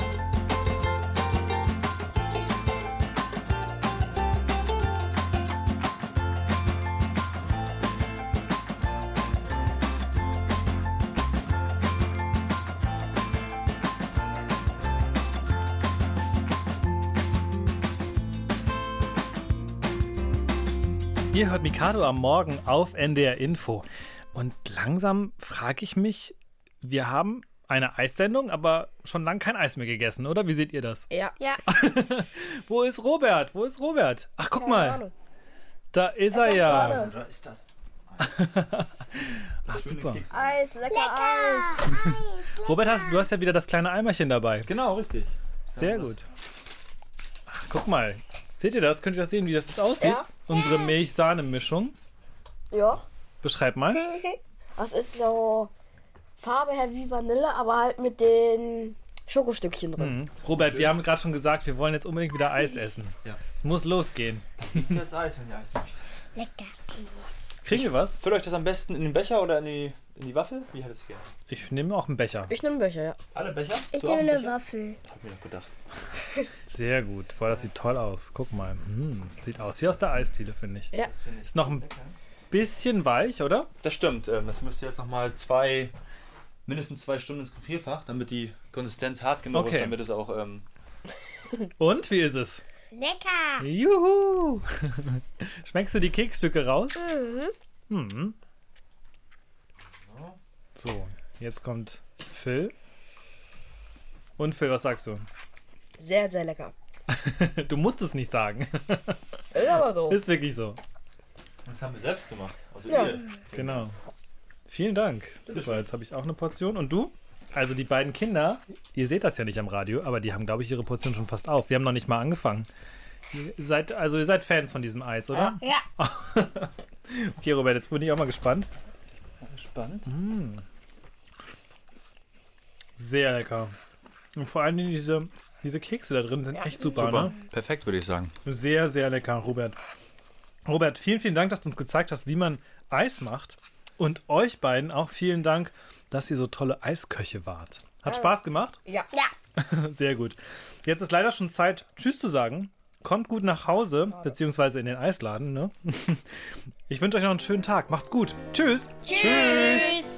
S2: Ihr hört Mikado am Morgen auf NDR Info. Und langsam frage ich mich, wir haben eine Eissendung, aber schon lange kein Eis mehr gegessen, oder? Wie seht ihr das?
S6: Ja.
S2: Wo ist Robert? Ach, guck mal. Da ist er ja.
S10: Da ist das.
S2: Ach, super.
S16: Eis, lecker Eis.
S2: Robert, du hast ja wieder das kleine Eimerchen dabei.
S10: Genau, richtig.
S2: Sehr gut. Ach, guck mal. Seht ihr das? Könnt ihr das sehen, wie das jetzt aussieht?
S6: Ja.
S2: Unsere Milch-Sahne-Mischung.
S6: Ja.
S2: Beschreib mal.
S6: Das ist so Farbe her wie Vanille, aber halt mit den Schokostückchen drin.
S2: Robert, wir haben gerade schon gesagt, wir wollen jetzt unbedingt wieder Eis essen.
S10: Ja.
S2: Es muss losgehen.
S10: Gibt's jetzt Eis, wenn ihr Eis möchtet?
S7: Lecker.
S2: Kriegen wir was?
S10: Füllt euch das am besten in den Becher oder in die Waffel? Wie hättet ihr es gerne?
S2: Ich nehme auch einen Becher.
S6: Ich nehme einen Becher, ja.
S10: Alle Becher?
S7: Ich
S10: Du auch
S7: nehme
S10: einen
S7: eine
S10: Becher?
S7: Waffel.
S10: Hab mir doch gedacht.
S2: Sehr gut. Boah, das sieht toll aus. Guck mal. Sieht aus wie aus der Eisdiele, finde ich.
S6: Ja.
S2: Ist noch ein bisschen weich, oder?
S10: Das stimmt. Das müsst ihr jetzt nochmal mindestens 2 Stunden ins Gefrierfach, damit die Konsistenz hart genug ist, damit es auch...
S2: Und, wie ist es?
S7: Lecker.
S2: Juhu! Schmeckst du die Kekstücke raus? So, jetzt kommt Phil. Und Phil, was sagst du?
S6: Sehr, sehr lecker.
S2: Du musst es nicht sagen.
S6: Ist aber so.
S2: Ist wirklich so. Das haben wir selbst gemacht. Also
S1: Ja.
S2: ihr. Genau. Vielen Dank. Super, jetzt habe ich auch eine Portion. Und du? Also die beiden Kinder, ihr seht das ja nicht am Radio, aber die haben, glaube ich, ihre Portion schon fast auf. Wir haben noch nicht mal angefangen. Ihr seid Fans von diesem Eis, oder?
S7: Ja.
S2: Okay, Robert, jetzt bin ich auch mal gespannt.
S11: Spannend.
S2: Sehr lecker. Und vor allem diese Kekse da drin sind echt super, ne?
S5: Perfekt, würde ich sagen.
S2: Sehr, sehr lecker, Robert. Robert, vielen, vielen Dank, dass du uns gezeigt hast, wie man Eis macht. Und euch beiden auch vielen Dank, dass ihr so tolle Eisköche wart. Hat Spaß gemacht?
S1: Ja.
S2: Sehr gut. Jetzt ist leider schon Zeit, Tschüss zu sagen. Kommt gut nach Hause, beziehungsweise in den Eisladen, ne? Ich wünsche euch noch einen schönen Tag. Macht's gut. Tschüss.
S7: Tschüss.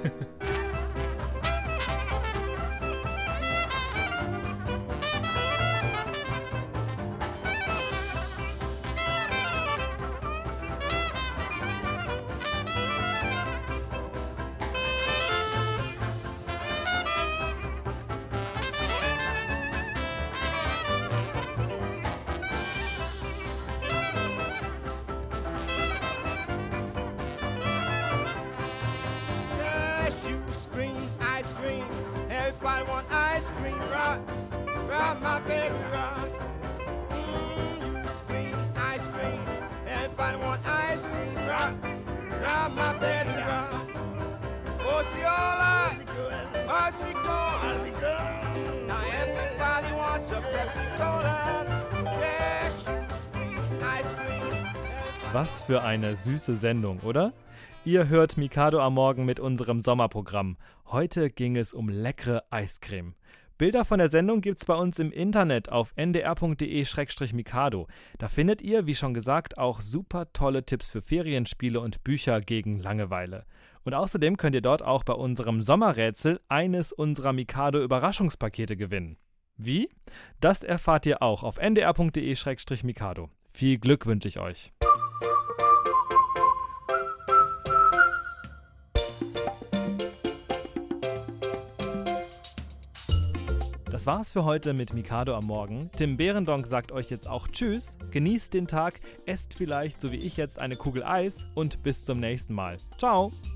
S8: Yes, you scream, ice cream. Everybody want ice cream, rock, rock my baby, rock. You scream, ice cream. Everybody want ice cream, rock, rock my baby, rock. Osceola, Ossicola. Now everybody wants a Pepsi Cola. Yes, you scream, ice cream.
S2: Was für eine süße Sendung, oder? Ihr hört Mikado am Morgen mit unserem Sommerprogramm. Heute ging es um leckere Eiscreme. Bilder von der Sendung gibt's bei uns im Internet auf ndr.de/mikado. Da findet ihr, wie schon gesagt, auch super tolle Tipps für Ferienspiele und Bücher gegen Langeweile. Und außerdem könnt ihr dort auch bei unserem Sommerrätsel eines unserer Mikado-Überraschungspakete gewinnen. Wie? Das erfahrt ihr auch auf ndr.de/mikado. Viel Glück wünsche ich euch. Das war's für heute mit Mikado am Morgen. Tim Behrendonck sagt euch jetzt auch Tschüss, genießt den Tag, esst vielleicht, so wie ich jetzt, eine Kugel Eis und bis zum nächsten Mal. Ciao!